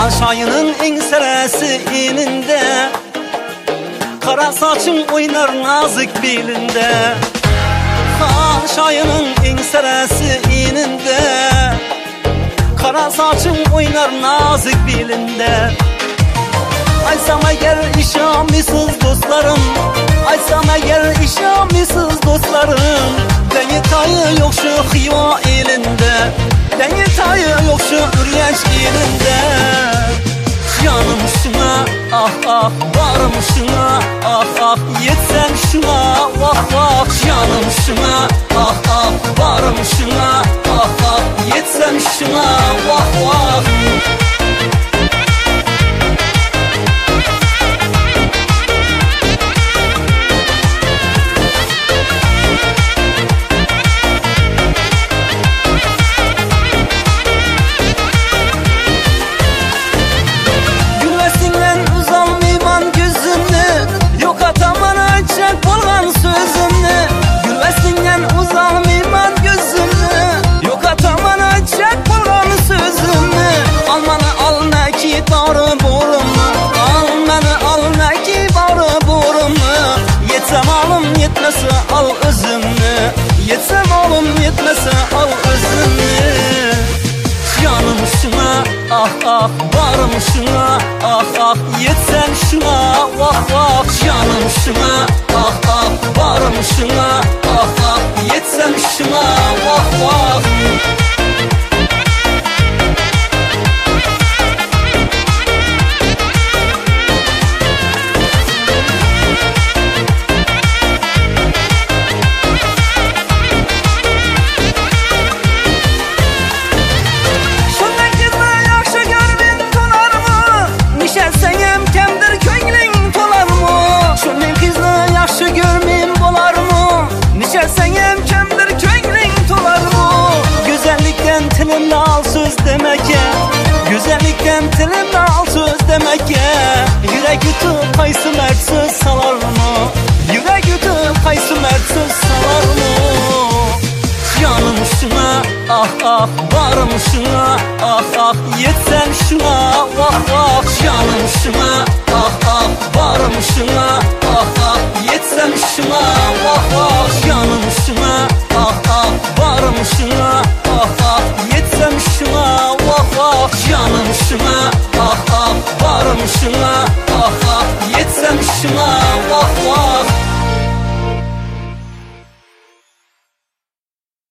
Şayının enseresi elinde, kara saçın oynar nazik belinde. Şayının enseresi elinde, kara saçın oynar nazik belinde. Aysam eğer işamisiz dostlarım, aysam eğer işamisiz dostlarım, deni tayı yok şu Xiva elinde, deni tayı yok şu Ürgenç elinde. Canım şuna ah ah, varım şuna ah ah, yetsem şuna vah vah. Canım şuna ah ah, varım şuna ah ah, yetsem şuna vah vah. Yetmese al özümü, yetsem alım yetmese al özümü. Canım şuna ah ah, varım şuna ah ah, yetsem şuna vah vah. Canım şuna ah ah, varım şuna ah ah, yetsem şuna vah vah. Tilimle al söz demek ya, güzellikten tilimle al söz demek ya. Yürek yutup kaysı mert söz salar mı? Yürek yutup kaysı mert söz salar mı? Canım şuna ah ah, varım şuna ah ah, yetsem şuna vah vah. Canım şuna ah ah, varım şuna ah ah, yetsem şuna vah vah. Canım şuna ah ah, varım şuna ah ah, yetsem şuna vah vah. Canım şuna ah ah, varım şuna ah ah, yetsem şuna